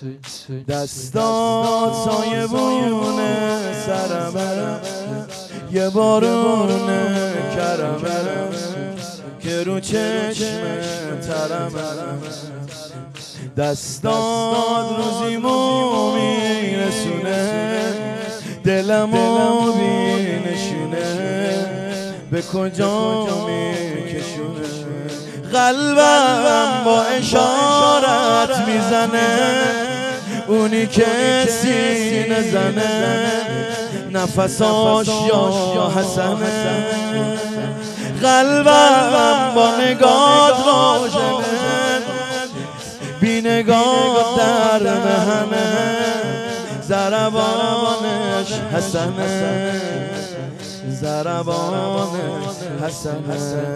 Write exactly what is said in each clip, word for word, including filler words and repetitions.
دستات سایبونه سرمه، یه بارونه کرمه که رو چشم ترمه. دستات روزیمو میرسونه، دلمو بینشونه به کجا میکشونه. قلبم با اشارت میزنه، اونی که سینه زنه نفساش یا حسنه. قلبم با نگات روشنه، بی نگات در مهنه ضربانش حسنه، ضربانش حسنه.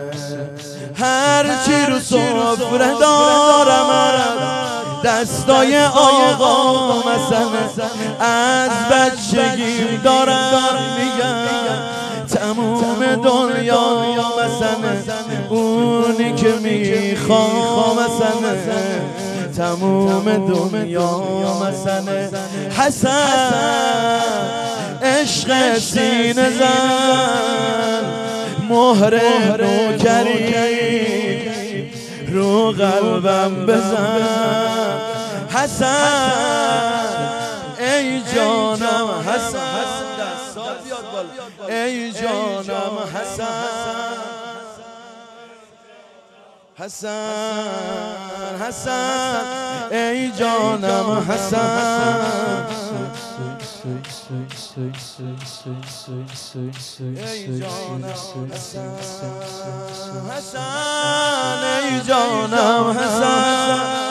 هرچی رو سفره دارم دستای آقا مثلا، از بچگیم دارم میگم تموم دنیا مثلا، اونی که میخوام مثلا تموم دنیا مثلا. حسن عشق سینه زن، مهر نوکری رو قلبم بزن. حسن ای جانم حسن، ای جانم حسن. حسن حسن ای جانم حسن، ای جانم حسن. حسن ای جانم حسن.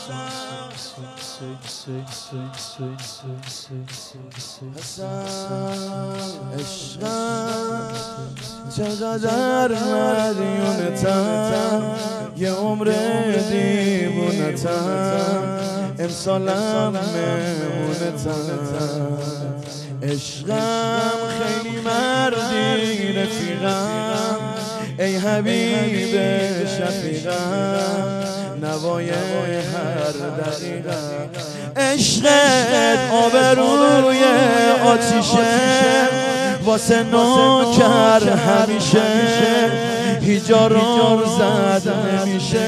عشقم چقدر مدیونتم، یه عمر دیوونتم، امسالم مهمونتم. عشقم خیلی مردی رفیقم، ای حبیب شفیقم، نوای هر دقیقم. عشقت آبروی آتیشه، واسه نوکر همیشه هیجارو زد نمیشه.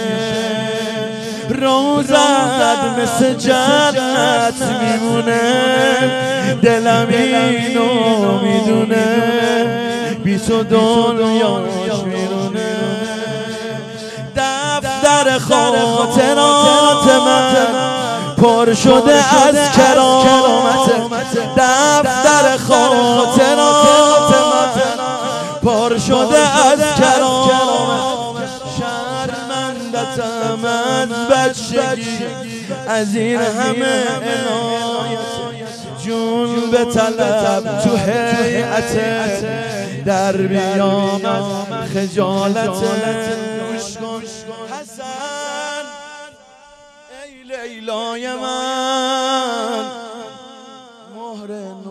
روزت مثل جنت میمونه، دلم اینو میدونه، بی تو دنیاش میرونه. دفتر خاطرات من پر شده از کرامت، دفتر خاطرات من پر شده از کرامت. شرمندتم از بچگی از این همه عنایت، جون به طلب تو هیئت در بیامد خجالت. حسن ای لیلای من، مهر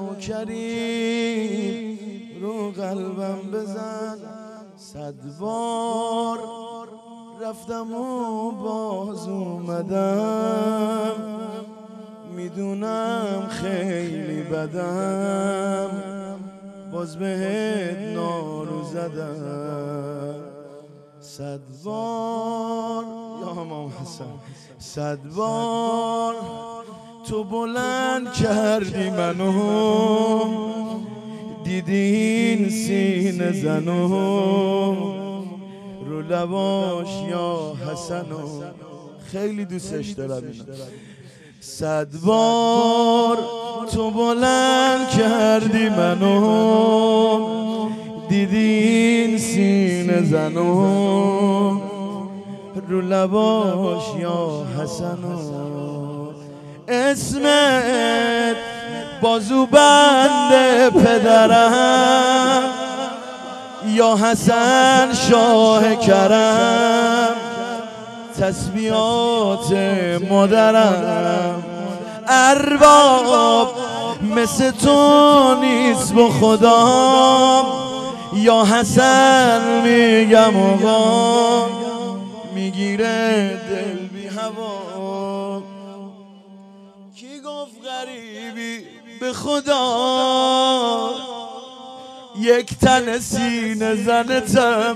نوکری رو قلبم بزن. صد بار رفتم و باز اومدم، میدونم خیلی بدم، باز بهت نارو زدم. صد بار یا امام حسن، صد بار تو بلند کردی منو، دیدی این سینه زنو رو لباش یا حسنو. خیلی دوستش دارم اینو. صد بار تو بلند کردی منو، دیدی این سینه زنو رو لباش یا حسنو. اسمت بازو بند پدرم، یا حسن شاه کرم، تسبیحات مادرم. ارباب مثل تو نیست با خدا، یا حسن میگم آقا، میگیره دل بی هوا. گفت غریبی به خدا یک تن سینه زنتم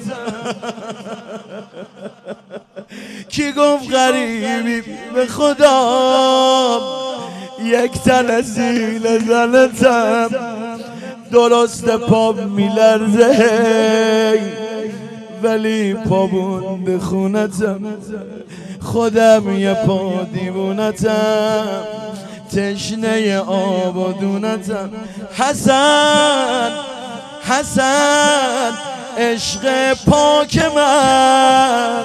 کی گفت غریبی به خدا یک تن سینه زنتم درست پا میلرزه ولی پا بونده خونتم خودم یه پا دیوونتم تشنه آب و دونتم حسن حسن عشق پاک من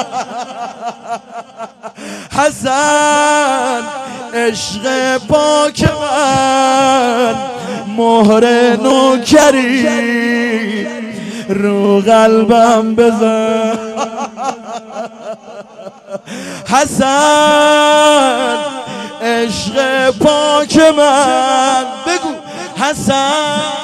حسن عشق پاک من مهر نوکری رو قلبم بزن حسن عشق پاک من بگو حسن